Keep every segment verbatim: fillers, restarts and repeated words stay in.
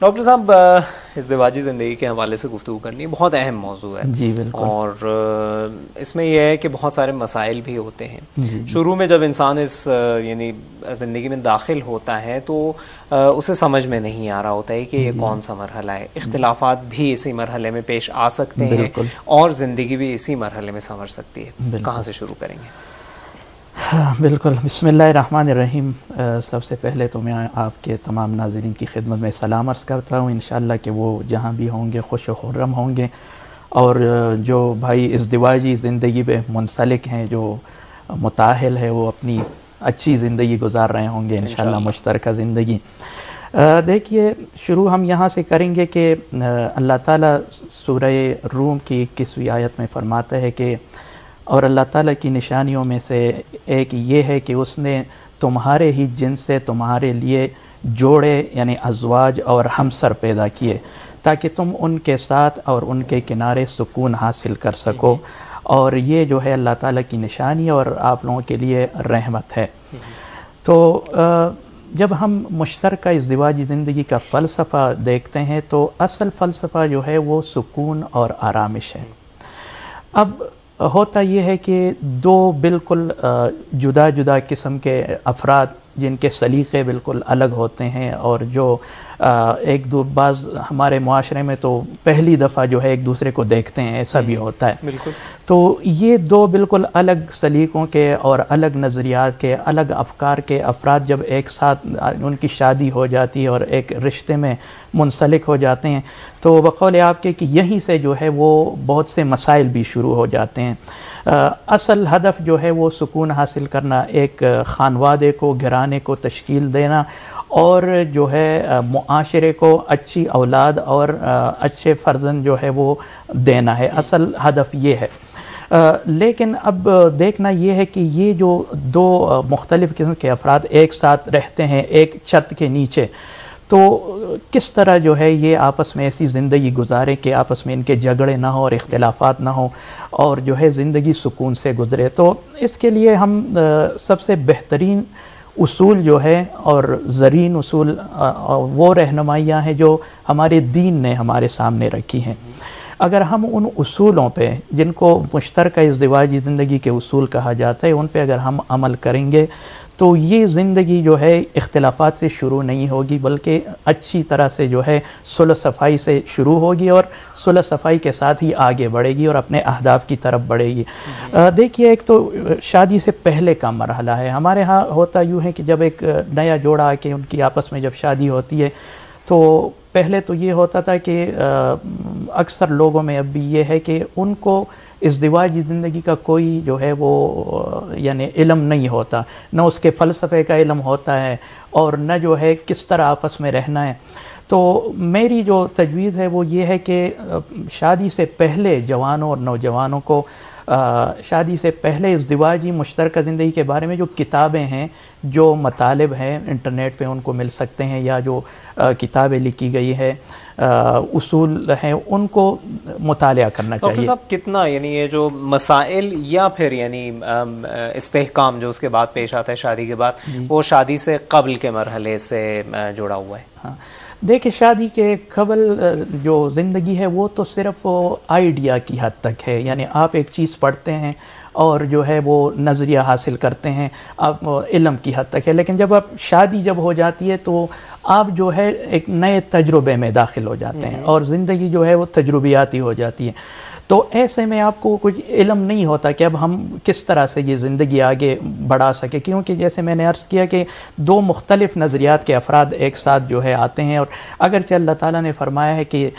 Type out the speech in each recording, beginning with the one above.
Doctor صاحب ازدواجی زندگی کے حوالے سے گفتگو کرنی بہت اہم موضوع ہے جی بالکل. اور اس میں یہ ہے کہ بہت سارے مسائل بھی ہوتے ہیں. جی شروع میں جب انسان اس یعنی زندگی میں داخل ہوتا ہے تو اسے سمجھ میں نہیں آ رہا ہوتا ہے کہ یہ کون سا مرحلہ ہے. اختلافات بھی اسی مرحلے میں پیش آ سکتے ہیں اور زندگی بھی اسی مرحلے میں سنور سکتی ہے. کہاں سے شروع کریں گے؟ بالکل. بسم اللہ الرحمن الرحیم. سب سے پہلے تو میں آپ کے تمام ناظرین کی خدمت میں سلام عرض کرتا ہوں. انشاءاللہ کہ وہ جہاں بھی ہوں گے خوش و خرم ہوں گے، اور جو بھائی ازدواجی زندگی پہ منسلک ہیں، جو متاہل ہے، وہ اپنی اچھی زندگی گزار رہے ہوں گے انشاءاللہ، مشترکہ زندگی. دیکھیے، شروع ہم یہاں سے کریں گے کہ اللہ تعالیٰ سورہ روم کی اکیسویں آیت میں فرماتا ہے کہ اور اللہ تعالیٰ کی نشانیوں میں سے ایک یہ ہے کہ اس نے تمہارے ہی جنس سے تمہارے لیے جوڑے یعنی ازواج اور ہمسر پیدا کیے تاکہ تم ان کے ساتھ اور ان کے کنارے سکون حاصل کر سکو، اور یہ جو ہے اللہ تعالیٰ کی نشانی اور آپ لوگوں کے لیے رحمت ہے. تو جب ہم مشترکہ ازدواجی زندگی کا فلسفہ دیکھتے ہیں تو اصل فلسفہ جو ہے وہ سکون اور آرامش ہے. اب ہوتا یہ ہے کہ دو بالکل جدا جدا قسم کے افراد جن کے سلیقے بالکل الگ ہوتے ہیں، اور جو ایک دو بعض ہمارے معاشرے میں تو پہلی دفعہ جو ہے ایک دوسرے کو دیکھتے ہیں، ایسا بھی ہوتا ہے. بالکل. تو یہ دو بالکل الگ سلیقوں کے اور الگ نظریات کے، الگ افکار کے افراد جب ایک ساتھ ان کی شادی ہو جاتی ہے اور ایک رشتے میں منسلک ہو جاتے ہیں تو بقول آپ کے کہ یہیں سے جو ہے وہ بہت سے مسائل بھی شروع ہو جاتے ہیں. اصل ہدف جو ہے وہ سکون حاصل کرنا، ایک خانوادے کو، گھرانے کو تشکیل دینا، اور جو ہے معاشرے کو اچھی اولاد اور اچھے فرزند جو ہے وہ دینا ہے. اصل ہدف یہ ہے. لیکن اب دیکھنا یہ ہے کہ یہ جو دو مختلف قسم کے افراد ایک ساتھ رہتے ہیں ایک چھت کے نیچے، تو کس طرح جو ہے یہ آپس میں ایسی زندگی گزاریں کہ آپس میں ان کے جھگڑے نہ ہوں اور اختلافات نہ ہوں، اور جو ہے زندگی سکون سے گزرے. تو اس کے لیے ہم سب سے بہترین اصول جو ہے اور زرین اصول وہ رہنمائیاں ہیں جو ہمارے دین نے ہمارے سامنے رکھی ہیں. اگر ہم ان اصولوں پہ، جن کو مشترکہ ازدواجی زندگی کے اصول کہا جاتا ہے، ان پہ اگر ہم عمل کریں گے تو یہ زندگی جو ہے اختلافات سے شروع نہیں ہوگی، بلکہ اچھی طرح سے جو ہے صلح صفائی سے شروع ہوگی، اور صلح صفائی کے ساتھ ہی آگے بڑھے گی اور اپنے اہداف کی طرف بڑھے گی. دیکھیے، ایک تو شادی سے پہلے کا مرحلہ ہے. ہمارے ہاں ہوتا یوں ہے کہ جب ایک نیا جوڑا آ کے ان کی آپس میں جب شادی ہوتی ہے تو پہلے تو یہ ہوتا تھا کہ اکثر لوگوں میں اب بھی یہ ہے کہ ان کو ازدواجی زندگی کا کوئی جو ہے وہ یعنی علم نہیں ہوتا، نہ اس کے فلسفے کا علم ہوتا ہے اور نہ جو ہے کس طرح آپس میں رہنا ہے. تو میری جو تجویز ہے وہ یہ ہے کہ شادی سے پہلے جوانوں اور نوجوانوں کو شادی سے پہلے ازدواجی مشترکہ زندگی کے بارے میں جو کتابیں ہیں، جو مطالب ہیں انٹرنیٹ پہ ان کو مل سکتے ہیں، یا جو کتابیں لکھی گئی ہے، اصول ہیں، ان کو مطالعہ کرنا چاہیے. ڈاکٹر صاحب کتنا یعنی یہ جو مسائل یا پھر یعنی استحکام جو اس کے بعد پیش آتا ہے شادی کے بعد، وہ شادی سے قبل کے مرحلے سے جڑا ہوا ہے؟ ہاں دیکھیں، شادی کے قبل جو زندگی ہے وہ تو صرف آئیڈیا کی حد تک ہے. یعنی آپ ایک چیز پڑھتے ہیں اور جو ہے وہ نظریہ حاصل کرتے ہیں، آپ علم کی حد تک ہے. لیکن جب آپ شادی جب ہو جاتی ہے تو آپ جو ہے ایک نئے تجربے میں داخل ہو جاتے ہیں، اور زندگی جو ہے وہ تجربیاتی ہو جاتی ہے. تو ایسے میں آپ کو کچھ علم نہیں ہوتا کہ اب ہم کس طرح سے یہ زندگی آگے بڑھا سکے، کیونکہ جیسے میں نے عرض کیا کہ دو مختلف نظریات کے افراد ایک ساتھ جو ہے آتے ہیں. اور اگرچہ اللہ تعالیٰ نے فرمایا ہے کہ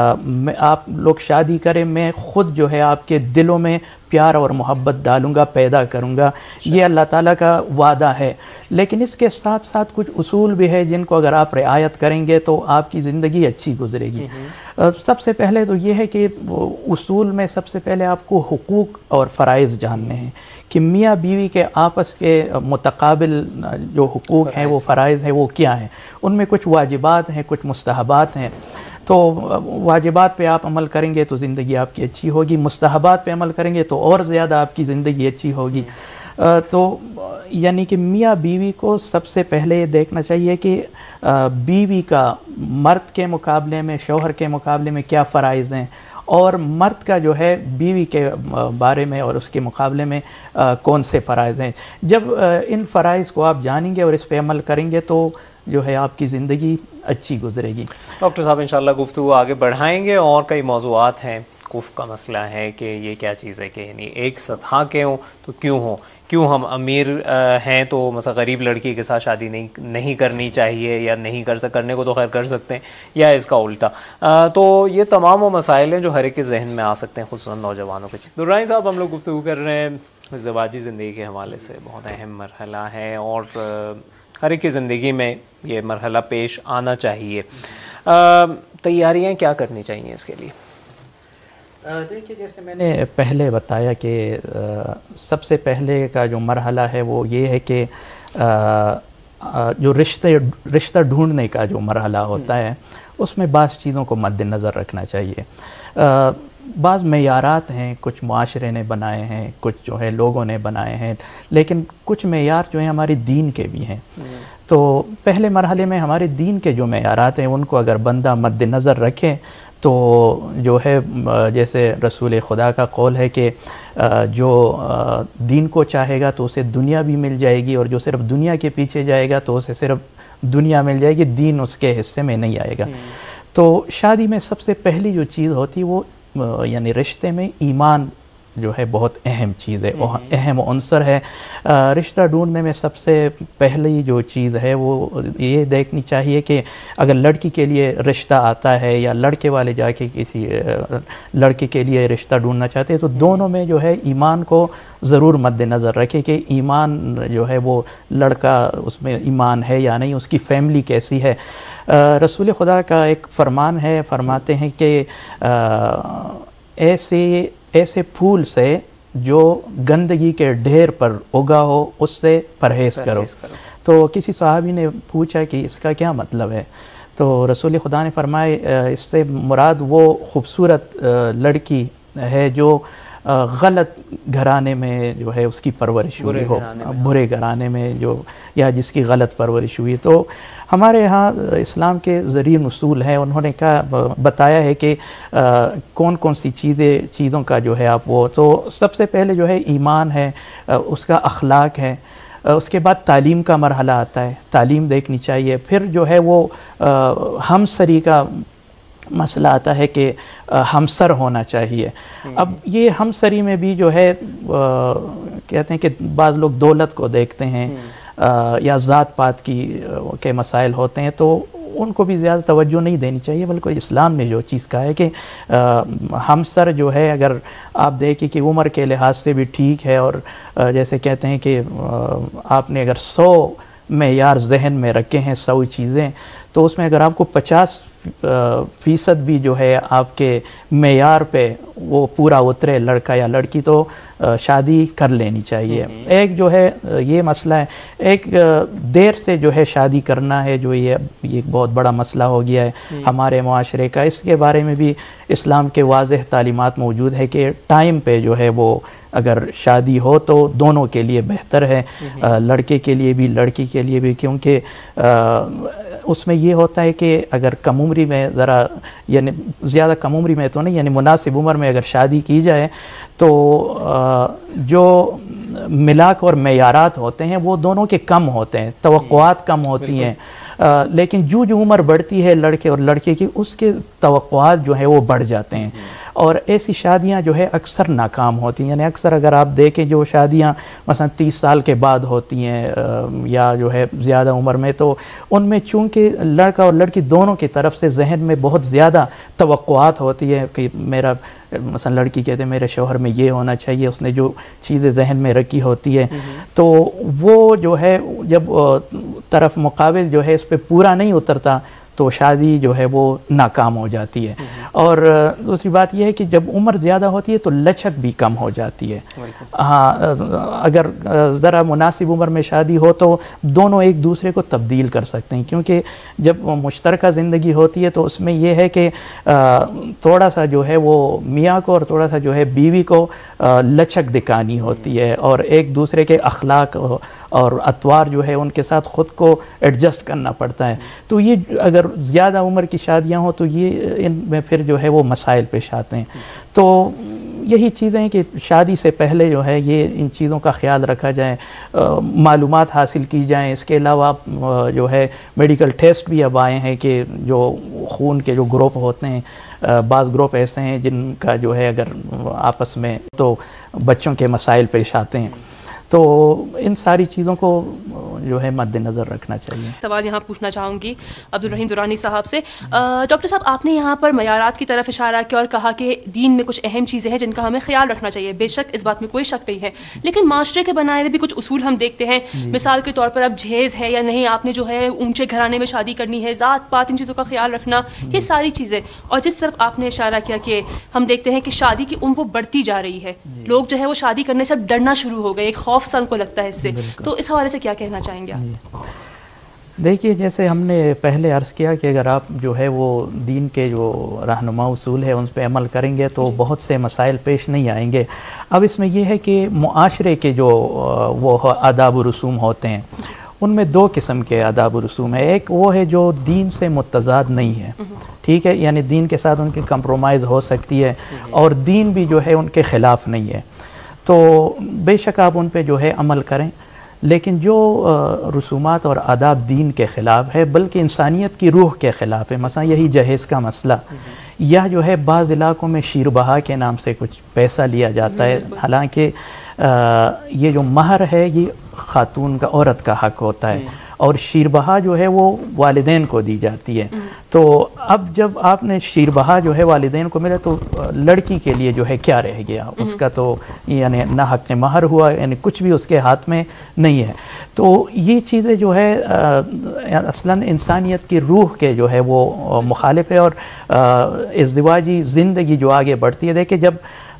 آپ لوگ شادی کریں، میں خود جو ہے آپ کے دلوں میں پیار اور محبت ڈالوں گا، پیدا کروں گا، یہ اللہ تعالیٰ کا وعدہ ہے. لیکن اس کے ساتھ ساتھ کچھ اصول بھی ہے جن کو اگر آپ رعایت کریں گے تو آپ کی زندگی اچھی گزرے گی. سب سے پہلے تو یہ ہے کہ اصول میں سب سے پہلے آپ کو حقوق اور فرائض جاننے ہیں کہ میاں بیوی کے آپس کے متقابل جو حقوق ہیں، وہ فرائض ہیں، وہ کیا ہیں. ان میں کچھ واجبات ہیں، کچھ مستحبات ہیں. تو واجبات پہ آپ عمل کریں گے تو زندگی آپ کی اچھی ہوگی، مستحبات پہ عمل کریں گے تو اور زیادہ آپ کی زندگی اچھی ہوگی. تو یعنی کہ میاں بیوی کو سب سے پہلے یہ دیکھنا چاہیے کہ بیوی کا مرد کے مقابلے میں، شوہر کے مقابلے میں کیا فرائض ہیں، اور مرد کا جو ہے بیوی کے بارے میں اور اس کے مقابلے میں کون سے فرائض ہیں۔ جب ان فرائض کو آپ جانیں گے اور اس پہ عمل کریں گے تو جو ہے آپ کی زندگی اچھی گزرے گی۔ ڈاکٹر صاحب انشاءاللہ گفتگو آگے بڑھائیں گے، اور کئی موضوعات ہیں۔ کف کا مسئلہ ہے کہ یہ کیا چیز ہے کہ یعنی ایک سطح کے ہوں تو کیوں ہوں، کیوں ہم امیر ہیں تو مثلا غریب لڑکی کے ساتھ شادی نہیں نہیں کرنی چاہیے، یا نہیں کر سک کرنے کو تو خیر کر سکتے ہیں، یا اس کا الٹا۔ تو یہ تمام وہ مسائل ہیں جو ہر ایک کے ذہن میں آ سکتے ہیں، خصوصاً نوجوانوں کے۔ درانی صاحب، ہم لوگ گفتگو کر رہے ہیں ازدواجی زندگی کے حوالے سے، بہت اہم مرحلہ ہے اور ہر ایک کی زندگی میں یہ مرحلہ پیش آنا چاہیے۔ تیاریاں کیا کرنی چاہیے اس کے لیے؟ دیکھیے، جیسے میں نے پہلے بتایا کہ سب سے پہلے کا جو مرحلہ ہے وہ یہ ہے کہ جو رشتے رشتہ ڈھونڈنے کا جو مرحلہ ہوتا ہے اس میں بعض چیزوں کو مد نظر رکھنا چاہیے۔ بعض معیارات ہیں، کچھ معاشرے نے بنائے ہیں، کچھ جو ہے لوگوں نے بنائے ہیں، لیکن کچھ معیار جو ہیں ہمارے دین کے بھی ہیں۔ تو پہلے مرحلے میں ہمارے دین کے جو معیارات ہیں ان کو اگر بندہ مد نظر رکھے تو جو ہے جیسے رسول خدا کا قول ہے کہ جو دین کو چاہے گا تو اسے دنیا بھی مل جائے گی، اور جو صرف دنیا کے پیچھے جائے گا تو اسے صرف دنیا مل جائے گی، دین اس کے حصے میں نہیں آئے گا۔ تو شادی میں سب سے پہلی جو چیز ہوتی وہ یعنی رشتے میں ایمان جو ہے بہت اہم چیز ہے، اہم عنصر ہے۔ رشتہ ڈھونڈنے میں سب سے پہلی جو چیز ہے وہ یہ دیکھنی چاہیے کہ اگر لڑکی کے لیے رشتہ آتا ہے یا لڑکے والے جا کے کسی لڑکے کے لیے رشتہ ڈھونڈنا چاہتے ہیں تو دونوں میں جو ہے ایمان کو ضرور مد نظر رکھے کہ ایمان جو ہے وہ لڑکا اس میں ایمان ہے یا نہیں، اس کی فیملی کیسی ہے۔ رسول خدا کا ایک فرمان ہے، فرماتے ہیں کہ ایسے ایسے پھول سے جو گندگی کے ڈھیر پر اگا ہو اس سے پرہیز کرو۔ تو کسی صحابی نے پوچھا کہ اس کا کیا مطلب ہے، تو رسول خدا نے فرمایا اس سے مراد وہ خوبصورت لڑکی ہے جو غلط گھرانے میں جو ہے اس کی پرورش ہوئی ہو، برے گھرانے میں جو یا جس کی غلط پرورش ہوئی۔ تو ہمارے ہاں اسلام کے ذریعہ اصول ہیں، انہوں نے کہا بتایا ہے کہ کون کون سی چیزیں چیزوں کا جو ہے آپ وہ تو سب سے پہلے جو ہے ایمان ہے، اس کا اخلاق ہے، اس کے بعد تعلیم کا مرحلہ آتا ہے، تعلیم دیکھنی چاہیے، پھر جو ہے وہ ہمسری کا مسئلہ آتا ہے کہ ہمسر ہونا چاہیے۔ اب یہ ہمسری میں بھی جو ہے کہتے ہیں کہ بعض لوگ دولت کو دیکھتے ہیں یا ذات پات کی کے مسائل ہوتے ہیں تو ان کو بھی زیادہ توجہ نہیں دینی چاہیے، بلکہ اسلام نے جو چیز کہا ہے کہ ہمسر جو ہے اگر آپ دیکھیں کہ عمر کے لحاظ سے بھی ٹھیک ہے، اور جیسے کہتے ہیں کہ آپ نے اگر سو معیار ذہن میں رکھے ہیں، سو چیزیں، تو اس میں اگر آپ کو پچاس فیصد بھی جو ہے آپ کے معیار پہ وہ پورا اترے لڑکا یا لڑکی تو شادی کر لینی چاہیے۔ ایک جو ہے یہ مسئلہ ہے، ایک دیر سے جو ہے شادی کرنا ہے جو یہ ایک بہت بڑا مسئلہ ہو گیا ہے ہمارے معاشرے کا، اس کے بارے میں بھی اسلام کے واضح تعلیمات موجود ہے کہ ٹائم پہ جو ہے وہ اگر شادی ہو تو دونوں کے لیے بہتر ہے، لڑکے کے لیے بھی لڑکی کے لیے بھی، کیونکہ اس میں یہ ہوتا ہے کہ اگر کم عمری میں ذرا یعنی زیادہ کم عمری میں تو نہیں یعنی مناسب عمر میں اگر شادی کی جائے تو جو ملاک اور معیارات ہوتے ہیں وہ دونوں کے کم ہوتے ہیں، توقعات کم ہوتی ہیں، لیکن جو جو عمر بڑھتی ہے لڑکے اور لڑکے کی اس کے توقعات جو ہیں وہ بڑھ جاتے ہیں، اور ایسی شادیاں جو ہے اکثر ناکام ہوتی ہیں۔ یعنی اکثر اگر آپ دیکھیں جو شادیاں مثلا تیس سال کے بعد ہوتی ہیں یا جو ہے زیادہ عمر میں، تو ان میں چونکہ لڑکا اور لڑکی دونوں کی طرف سے ذہن میں بہت زیادہ توقعات ہوتی ہے کہ میرا مثلا لڑکی کہتے ہیں میرے شوہر میں یہ ہونا چاہیے، اس نے جو چیزیں ذہن میں رکھی ہوتی ہے، تو وہ جو ہے جب طرف مقابل جو ہے اس پہ پورا نہیں اترتا تو شادی جو ہے وہ ناکام ہو جاتی ہے۔ اور دوسری بات یہ ہے کہ جب عمر زیادہ ہوتی ہے تو لچک بھی کم ہو جاتی ہے. ہاں اگر ذرا مناسب عمر میں شادی ہو تو دونوں ایک دوسرے کو تبدیل کر سکتے ہیں, کیونکہ جب مشترکہ زندگی ہوتی ہے تو اس میں یہ ہے کہ تھوڑا سا جو ہے وہ میاں کو اور تھوڑا سا جو ہے بیوی کو لچک دکھانی ہوتی ہے اور ایک دوسرے کے اخلاق اور اطوار جو ہے ان کے ساتھ خود کو ایڈجسٹ کرنا پڑتا ہے. تو یہ اگر زیادہ عمر کی شادیاں ہوں تو یہ ان میں پھر جو ہے وہ مسائل پیش آتے ہیں. تو یہی چیزیں ہیں کہ شادی سے پہلے جو ہے یہ ان چیزوں کا خیال رکھا جائے, معلومات حاصل کی جائیں. اس کے علاوہ جو ہے میڈیکل ٹیسٹ بھی اب آئے ہیں کہ جو خون کے جو گروپ ہوتے ہیں, بعض گروپ ایسے ہیں جن کا جو ہے اگر آپس میں تو بچوں کے مسائل پیش آتے ہیں. تو ان ساری چیزوں کو جو ہے مد نظر رکھنا چاہیے. سوال یہاں پوچھنا چاہوں گی عبدالرحیم درانی صاحب سے. ڈاکٹر صاحب آپ نے یہاں پر معیارات کی طرف اشارہ کیا اور کہا کہ دین میں کچھ اہم چیزیں ہیں جن کا ہمیں خیال رکھنا چاہیے. بے شک اس بات میں کوئی شک نہیں ہے, لیکن معاشرے کے بنائے ہوئے بھی کچھ اصول ہم دیکھتے ہیں. مثال کے طور پر اب جہیز ہے یا نہیں, آپ نے جو ہے اونچے گھرانے میں شادی کرنی ہے, ذات پات, ان چیزوں کا خیال رکھنا, یہ ساری چیزیں. اور جس طرف آپ نے اشارہ کیا کہ ہم دیکھتے ہیں کہ شادی کی عمر وہ بڑھتی جا رہی ہے, لوگ جو ہے وہ شادی کرنے سے ڈرنا شروع ہو گئے, ایک خوف سا ان کو لگتا ہے اس سے. تو اس حوالے سے کیا کہنا چاہیں گے آپ؟ دیکھیے جیسے ہم نے پہلے عرض کیا کہ اگر آپ جو ہے وہ دین کے جو رہنما اصول ہے ان پہ عمل کریں گے تو بہت سے مسائل پیش نہیں آئیں گے. اب اس میں یہ ہے کہ معاشرے کے جو وہ آداب و رسوم ہوتے ہیں ان میں دو قسم کے آداب و رسوم ہیں. ایک وہ ہے جو دین سے متضاد نہیں ہے, ٹھیک ہے, یعنی دین کے ساتھ ان کی کمپرومائز ہو سکتی ہے اور دین بھی جو ہے ان کے خلاف نہیں ہے, تو بے شک آپ ان پہ جو ہے عمل کریں. لیکن جو رسومات اور آداب دین کے خلاف ہے بلکہ انسانیت کی روح کے خلاف ہے, مثلا یہی جہیز کا مسئلہ, یا جو ہے بعض علاقوں میں شیر بہا کے نام سے کچھ پیسہ لیا جاتا ہے, حالانکہ یہ جو مہر ہے یہ خاتون کا, عورت کا حق ہوتا ہے, اور شیر بہا جو ہے وہ والدین کو دی جاتی ہے. تو اب جب آپ نے شیر بہا جو ہے والدین کو ملا تو لڑکی کے لیے جو ہے کیا رہ گیا, اس کا تو یعنی نہ حق مہر ہوا, یعنی کچھ بھی اس کے ہاتھ میں نہیں ہے. تو یہ چیزیں جو ہے اصلاً انسانیت کی روح کے جو ہے وہ مخالف ہے. اور ازدواجی زندگی جو آگے بڑھتی ہے, دیکھیں جب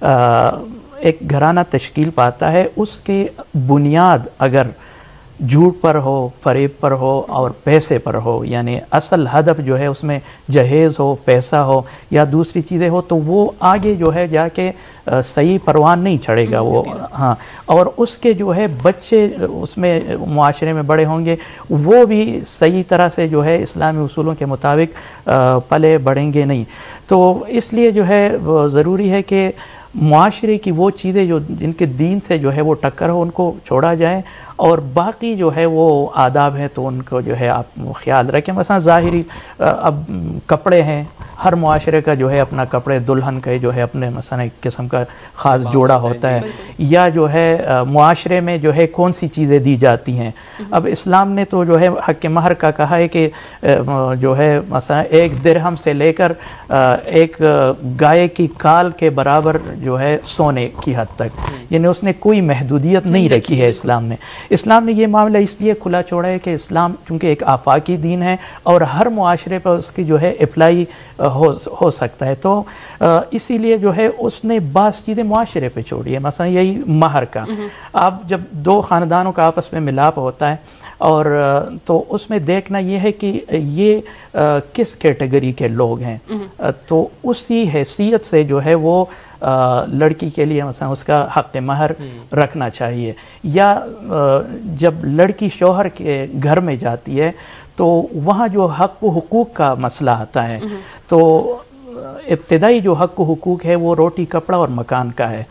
ایک گھرانہ تشکیل پاتا ہے اس کی بنیاد اگر جھوٹ پر ہو, فریب پر ہو اور پیسے پر ہو, یعنی اصل ہدف جو ہے اس میں جہیز ہو, پیسہ ہو یا دوسری چیزیں ہو, تو وہ آگے جو ہے جا کے صحیح پروان نہیں چڑھے گا وہ. ہاں, اور اس کے جو ہے بچے اس میں معاشرے میں بڑے ہوں گے, وہ بھی صحیح طرح سے جو ہے اسلامی اصولوں کے مطابق پلے بڑھیں گے نہیں. تو اس لیے جو ہے ضروری ہے کہ معاشرے کی وہ چیزیں جو جن کے دین سے جو ہے وہ ٹکر ہو ان کو چھوڑا جائے, اور باقی جو ہے وہ آداب ہیں تو ان کو جو ہے آپ خیال رکھیں. مثلا ظاہری اب کپڑے ہیں, ہر معاشرے کا جو ہے اپنا کپڑے, دلہن کا جو ہے اپنے مثلا ایک قسم کا خاص جوڑا ہوتا ہے, یا جو ہے معاشرے میں جو ہے کون سی چیزیں دی جاتی ہیں. اب اسلام نے تو جو ہے حق مہر کا کہا ہے کہ جو ہے مثلا ایک درہم سے لے کر ایک گائے کی کال کے برابر جو ہے سونے کی حد تک, یعنی اس نے کوئی محدودیت نہیں رکھی ہے اسلام نے. اسلام نے یہ معاملہ اس لیے کھلا چھوڑا ہے کہ اسلام چونکہ ایک آفاقی دین ہے اور ہر معاشرے پر اس کی جو ہے اپلائی ہو ہو سکتا ہے, تو اسی لیے جو ہے اس نے بعض چیزیں معاشرے پہ چھوڑی ہے. مثلا یہی مہر کا, اب جب دو خاندانوں کا آپس میں ملاپ ہوتا ہے اور تو اس میں دیکھنا یہ ہے کہ یہ کس کیٹیگری کے لوگ ہیں, تو اسی حیثیت سے جو ہے وہ لڑکی کے لیے مثلا اس کا حق مہر رکھنا چاہیے. یا جب لڑکی شوہر کے گھر میں جاتی ہے تو وہاں جو حق و حقوق کا مسئلہ آتا ہے, تو ابتدائی جو حق و حقوق ہے وہ روٹی کپڑا اور مکان کا ہے.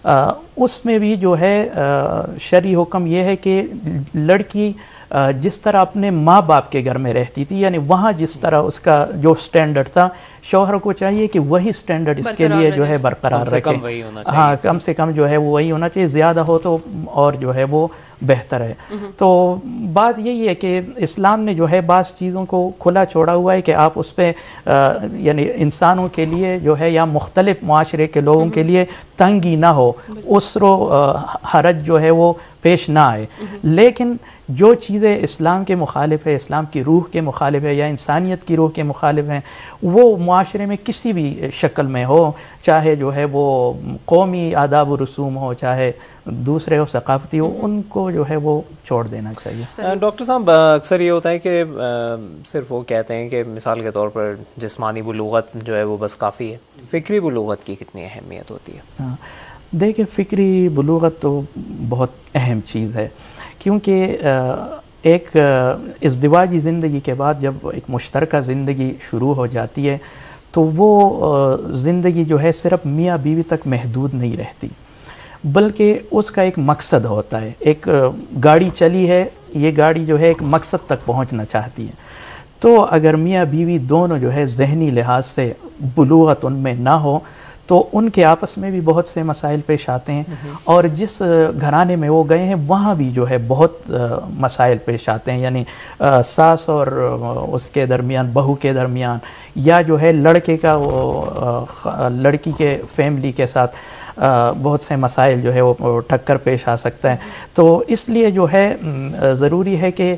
اس میں بھی جو ہے شرعی حکم یہ ہے کہ لڑکی جس طرح اپنے ماں باپ کے گھر میں رہتی تھی, یعنی وہاں جس طرح اس کا جو سٹینڈرڈ تھا, شوہر کو چاہیے کہ وہی سٹینڈرڈ اس کے لیے جو ہے برقرار رکھے. ہاں, کم سے کم جو ہے وہ وہی ہونا چاہیے, زیادہ ہو تو اور جو ہے وہ بہتر ہے. تو بات یہی ہے کہ اسلام نے جو ہے بعض چیزوں کو کھلا چھوڑا ہوا ہے کہ آپ اس پہ یعنی انسانوں کے لیے جو ہے یا مختلف معاشرے کے لوگوں کے لیے تنگی نہ ہو, عسر و حرج جو ہے وہ پیش نہ آئے. لیکن جو چیزیں اسلام کے مخالف ہے, اسلام کی روح کے مخالف ہے یا انسانیت کی روح کے مخالف ہیں, وہ معاشرے میں کسی بھی شکل میں ہو، چاہے جو ہے وہ قومی آداب و رسوم ہو، چاہے دوسرے ہو، ثقافتی ہو، ان کو جو ہے وہ چھوڑ دینا چاہیے۔ ڈاکٹر صاحب اکثر یہ ہوتا ہے کہ صرف وہ کہتے ہیں کہ مثال کے طور پر جسمانی بلوغت جو ہے وہ بس کافی ہے، فکری بلوغت کی کتنی اہمیت ہوتی ہے؟ ہاں دیکھیں، فکری بلوغت تو بہت اہم چیز ہے، کیونکہ ایک ازدواجی زندگی کے بعد جب ایک مشترکہ زندگی شروع ہو جاتی ہے تو وہ زندگی جو ہے صرف میاں بیوی تک محدود نہیں رہتی، بلکہ اس کا ایک مقصد ہوتا ہے۔ ایک گاڑی چلی ہے، یہ گاڑی جو ہے ایک مقصد تک پہنچنا چاہتی ہے، تو اگر میاں بیوی دونوں جو ہے ذہنی لحاظ سے بلوغت ان میں نہ ہو تو ان کے آپس میں بھی بہت سے مسائل پیش آتے ہیں، اور جس گھرانے میں وہ گئے ہیں وہاں بھی جو ہے بہت مسائل پیش آتے ہیں، یعنی ساس اور اس کے درمیان، بہو کے درمیان، یا جو ہے لڑکے کا وہ لڑکی کے فیملی کے ساتھ بہت سے مسائل جو ہے وہ ٹکر پیش آ سکتا ہے۔ تو اس لیے جو ہے ضروری ہے کہ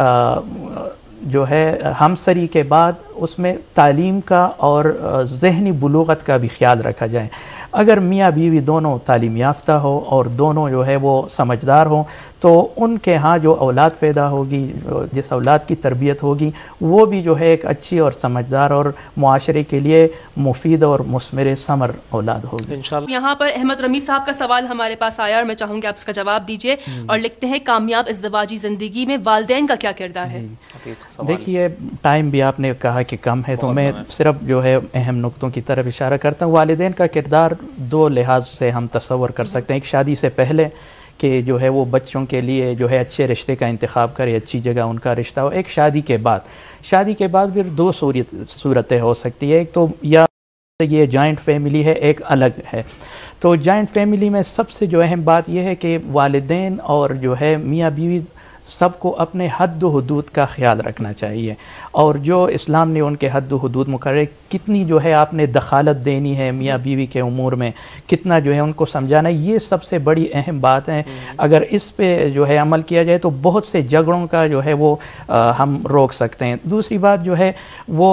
جو ہے ہمسری کے بعد اس میں تعلیم کا اور ذہنی بلوغت کا بھی خیال رکھا جائے۔ اگر میاں بیوی دونوں تعلیم یافتہ ہو اور دونوں جو ہے وہ سمجھدار ہوں تو ان کے ہاں جو اولاد پیدا ہوگی، جس اولاد کی تربیت ہوگی، وہ بھی جو ہے ایک اچھی اور سمجھدار اور معاشرے کے لیے مفید اور مثمر ثمر اولاد ہوگی انشاءاللہ۔ یہاں پر احمد رمی صاحب کا سوال ہمارے پاس آیا اور میں چاہوں گی آپ اس کا جواب دیجیے، اور لکھتے ہیں کامیاب ازدواجی زندگی میں والدین کا کیا کردار ہے؟ دیکھیے، ٹائم بھی آپ نے کہا کہ کم ہے تو میں صرف جو ہے اہم نقطوں کی طرف اشارہ کرتا ہوں۔ والدین کا کردار دو لحاظ سے ہم تصور کر سکتے ہیں۔ ایک شادی سے پہلے کہ جو ہے وہ بچوں کے لیے جو ہے اچھے رشتے کا انتخاب کرے، اچھی جگہ ان کا رشتہ ہو۔ ایک شادی کے بعد، شادی کے بعد پھر دو صورت صورتیں ہو سکتی ہے، ایک تو یا یہ جوائنٹ فیملی ہے، ایک الگ ہے۔ تو جوائنٹ فیملی میں سب سے جو اہم بات یہ ہے کہ والدین اور جو ہے میاں بیوی سب کو اپنے حد و حدود کا خیال رکھنا چاہیے، اور جو اسلام نے ان کے حد و حدود مقرر، کتنی جو ہے آپ نے دخالت دینی ہے میاں بیوی کے امور میں، کتنا جو ہے ان کو سمجھانا، یہ سب سے بڑی اہم بات ہے۔ اگر اس پہ جو ہے عمل کیا جائے تو بہت سے جھگڑوں کا جو ہے وہ ہم روک سکتے ہیں۔ دوسری بات جو ہے وہ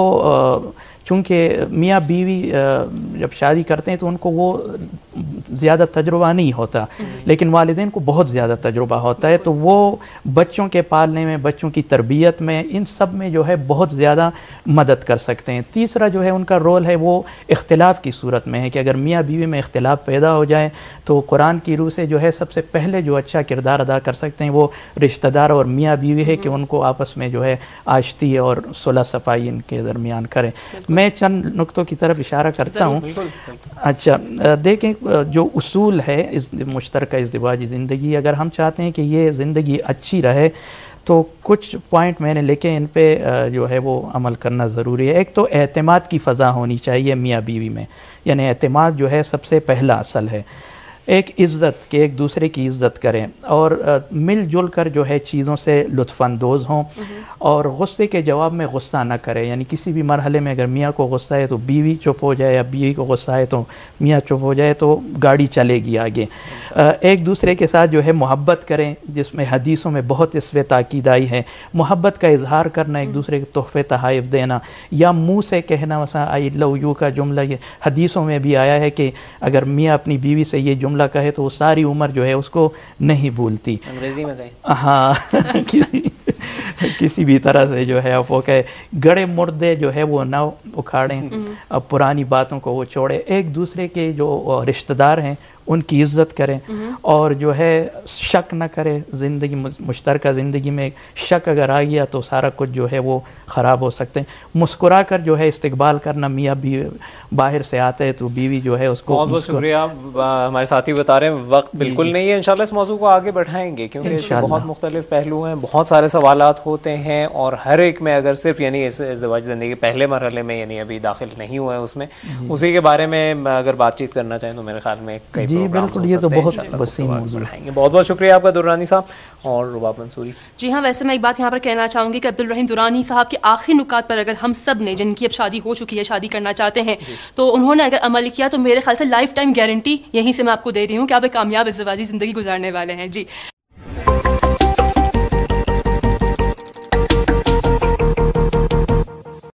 چونکہ میاں بیوی جب شادی کرتے ہیں تو ان کو وہ زیادہ تجربہ نہیں ہوتا، لیکن والدین کو بہت زیادہ تجربہ ہوتا ہے، تو وہ بچوں کے پالنے میں، بچوں کی تربیت میں، ان سب میں جو ہے بہت زیادہ مدد کر سکتے ہیں۔ تیسرا جو ہے ان کا رول ہے وہ اختلاف کی صورت میں ہے کہ اگر میاں بیوی میں اختلاف پیدا ہو جائے تو قرآن کی روح سے جو ہے سب سے پہلے جو اچھا کردار ادا کر سکتے ہیں وہ رشتہ دار اور میاں بیوی ہے کہ ان کو آپس میں جو ہے آشتی اور صلح صفائی ان کے درمیان کریں۔ میں چند نقطوں کی طرف اشارہ کرتا ہوں۔ اچھا دیکھیں، جو اصول ہے اس مشترکہ ازدواجی زندگی، اگر ہم چاہتے ہیں کہ یہ زندگی اچھی رہے تو کچھ پوائنٹ میں نے لکھے، ان پہ جو ہے وہ عمل کرنا ضروری ہے۔ ایک تو اعتماد کی فضا ہونی چاہیے میاں بیوی میں، یعنی اعتماد جو ہے سب سے پہلا اصل ہے۔ ایک عزت، کہ ایک دوسرے کی عزت کریں اور مل جل کر جو ہے چیزوں سے لطف اندوز ہوں، اور غصے کے جواب میں غصہ نہ کریں، یعنی کسی بھی مرحلے میں اگر میاں کو غصہ ہے تو بیوی چپ ہو جائے، یا بیوی کو غصہ ہے تو میاں چپ ہو جائے، تو گاڑی چلے گی آگے۔ ایک دوسرے کے ساتھ جو ہے محبت کریں، جس میں حدیثوں میں بہت اس پہ تاکید آئی ہے، محبت کا اظہار کرنا، ایک دوسرے کے تحفے تحائف دینا، یا منہ سے کہنا، مثلا آئی لو یو کا جملہ یہ حدیثوں میں بھی آیا ہے کہ اگر میاں اپنی بیوی سے یہ جملہ کہے تو وہ ساری عمر جو ہے اس کو نہیں بھولتی۔ انگریزی میں کہیں ہاں کسی بھی طرح سے جو ہے وہ کہے، گڑے مردے جو ہے وہ نہ اکھاڑیں، اب پرانی باتوں کو وہ چھوڑے، ایک دوسرے کے جو رشتہ دار ہیں ان کی عزت کریں، اور جو ہے شک نہ کرے۔ زندگی مشترکہ زندگی میں شک اگر آ گیا تو سارا کچھ جو ہے وہ خراب ہو سکتے ہیں۔ مسکرا کر جو ہے استقبال کرنا، میاں بھی باہر سے آتا ہے تو بیوی جو ہے اس کو بہت بہت شکریہ۔ ہمارے ساتھی بتا رہے ہیں وقت بالکل نہیں ہے، انشاءاللہ اس موضوع کو آگے بڑھائیں گے کیونکہ اس میں بہت مختلف پہلو ہیں، بہت سارے سوالات ہوتے ہیں، اور ہر ایک میں اگر صرف یعنی اس ازدواجی زندگی پہلے مرحلے میں یعنی ابھی داخل نہیں ہوئے ہیں اس میں، اسی کے بارے میں اگر بات چیت کرنا چاہیں تو میرے خیال میں کئی جی بالکل، یہ تو بہت وسیع موضوع ہے۔ بہت بہت شکریہ آپ کا درانی صاحب اور رباب منصوری۔ جی ہاں، ویسے میں ایک بات یہاں پر کہنا چاہوں گی کہ عبدالرحیم درانی صاحب کے آخری نکات پر اگر ہم سب نے، جن کی اب شادی ہو چکی ہے، شادی کرنا چاہتے ہیں، تو انہوں نے اگر عمل کیا تو میرے خیال سے لائف ٹائم گارنٹی یہیں سے میں آپ کو دے رہی ہوں کہ آپ ایک کامیاب ازدواجی زندگی گزارنے والے ہیں۔ جی